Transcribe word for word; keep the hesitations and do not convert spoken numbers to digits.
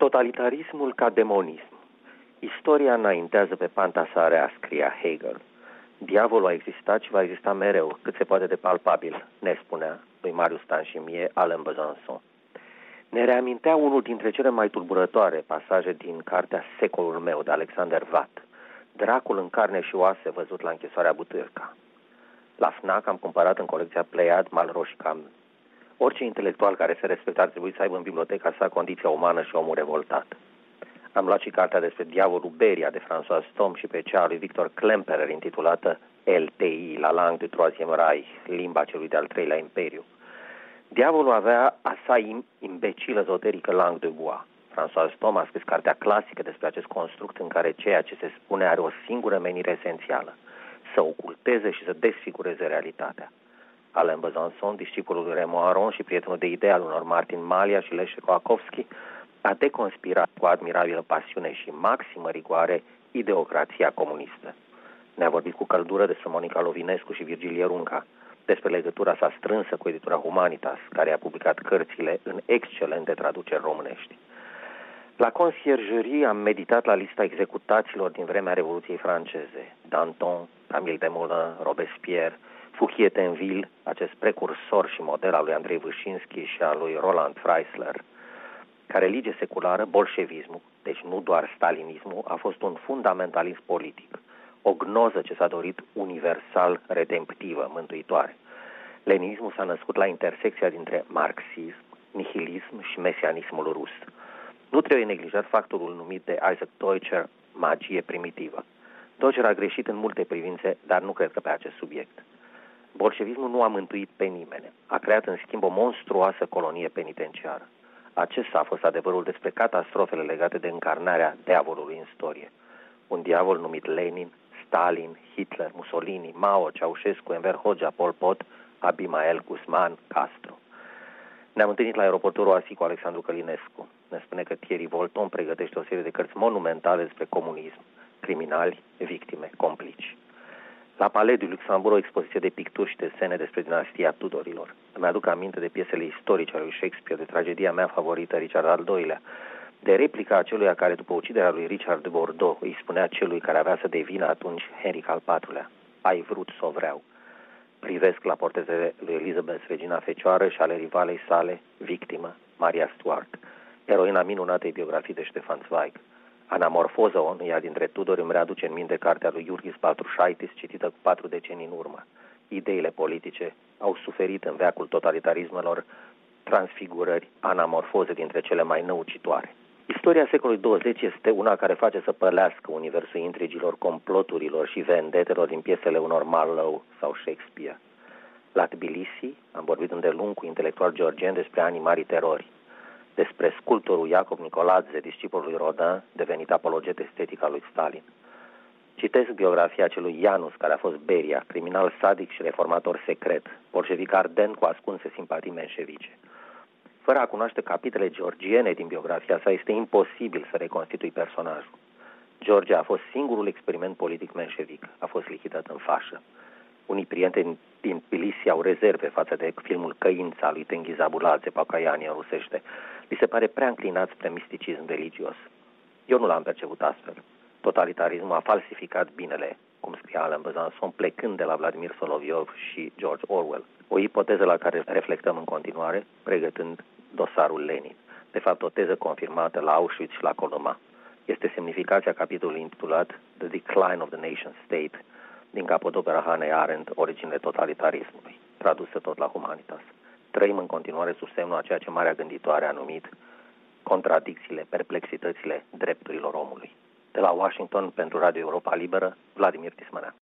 Totalitarismul ca demonism. Istoria înaintează pe panta sa rea, scria Hegel. Diavolul a existat și va exista mereu, cât se poate de palpabil, ne spunea lui Marius Stan și mie Alain Besançon. Ne reamintea unul dintre cele mai tulburătoare pasaje din cartea Secolul meu de Alexander Watt, Dracul în carne și oase văzut la închisoarea Butyrka. La FNAC am cumpărat în colecția Pleiad Malraux și Camus. Orice intelectual care se respectă ar trebui să aibă în biblioteca sa Condiția umană și Omul revoltat. Am luat și cartea despre diavolul Beria de François Stom și pe cea a lui Victor Klemperer intitulată L T I, La langue du troisième Reich, limba celui de-al treilea imperiu. Diavolul avea a sa imbecilă ezoterică langue de bois. François Stom a scris cartea clasică despre acest construct în care ceea ce se spune are o singură menire esențială, să oculteze și să desfigureze realitatea. Alain Besançon, discipolul lui Raymond Aron și prietenul de idee al unor Martin Malia și Leșe Koakovski, a deconspirat cu admirabilă pasiune și maximă rigoare ideocrația comunistă. Ne-a vorbit cu căldură despre Monica Lovinescu și Virgilie Runca, despre legătura sa strânsă cu editura Humanitas, care a publicat cărțile în excelente traduceri românești. La conciergerie am meditat la lista executaților din vremea Revoluției franceze: Danton, Camille Desmoulins, Robespierre, Fouquier-Tinville, acest precursor și model al lui Andrei Vâșinski și al lui Roland Freisler. Ca religie seculară, bolșevismul, deci nu doar stalinismul, a fost un fundamentalism politic, o gnoză ce s-a dorit universal redemptivă, mântuitoare. Leninismul s-a născut la intersecția dintre marxism, nihilism și mesianismul rus. Nu trebuie neglijat factorul numit de Isaac Deutscher magie primitivă. Deutscher a greșit în multe privințe, dar nu cred că pe acest subiect. Bolșevismul nu a mântuit pe nimeni. A creat în schimb o monstruoasă colonie penitenciară. Acesta a fost adevărul despre catastrofele legate de încarnarea diavolului în istorie. Un diavol numit Lenin, Stalin, Hitler, Mussolini, Mao, Ceaușescu, Enver Hoxha, Pol Pot, Abimael Guzman, Castro. Ne-am întâlnit la aeroportul Roissy cu Alexandru Călinescu. Ne spune că Thierry Volton pregătește o serie de cărți monumentale despre comunism, criminali, victime, complici. La Palais du Luxembourg o expoziție de picturi și desene despre dinastia Tudorilor. Îmi aduc aminte de piesele istorice ale lui Shakespeare, de tragedia mea favorită, Richard al doilea, de replica aceluia care, după uciderea lui Richard de Bordeaux, îi spunea celui care avea să devină atunci Henric al patrulea: ai vrut să o vreau. Privesc la portretele lui Elizabeth, regina fecioară, și ale rivalei sale, victimă, Maria Stuart, eroina minunatei biografii de Ștefan Zweig. Anamorfoza unuia dintre Tudori îmi readuce în minte cartea lui Jurgis Baltrușaitis, citită cu patru decenii în urmă. Ideile politice au suferit în veacul totalitarismelor transfigurări, anamorfoze dintre cele mai năucitoare. Istoria secolului douăzeci este una care face să pălească universul intrigilor, comploturilor și vendetelor din piesele unor Marlowe sau Shakespeare. La Tbilisi am vorbit îndelung cu intelectual georgian despre anii marii terori, despre sculptorul Iacob Nicoladze, discipolul lui Rodin, devenit apologet estetic al lui Stalin. Citesc biografia celui Janus, care a fost Beria, criminal sadic și reformator secret, bolșevic ardent cu ascunse simpatii menșevice. Fără a cunoaște capitele georgiene din biografia sa, este imposibil să reconstitui personajul. Georgia a fost singurul experiment politic menșevic, a fost lichidat în fașă. Unii prieteni din Tbilisi au rezerve față de filmul Căința lui Tenghiz Abuladze, Pacaiani în rusește. Li se pare prea înclinat spre misticism religios. Eu nu l-am perceput astfel. Totalitarismul a falsificat binele, cum scria Alain Besançon, plecând de la Vladimir Soloviov și George Orwell. O ipoteză la care reflectăm în continuare, pregătând dosarul Lenin. De fapt, o teză confirmată la Auschwitz și la Coloma. Este semnificația capitolului intitulat The Decline of the Nation State, din capodopera Hannah Arendt, Originile totalitarismului, tradusă tot la Humanitas. Trăim în continuare sub semnul a ceea ce marea gânditoare a numit contradicțiile, perplexitățile drepturilor omului. De la Washington, pentru Radio Europa Liberă, Vladimir Tismănea.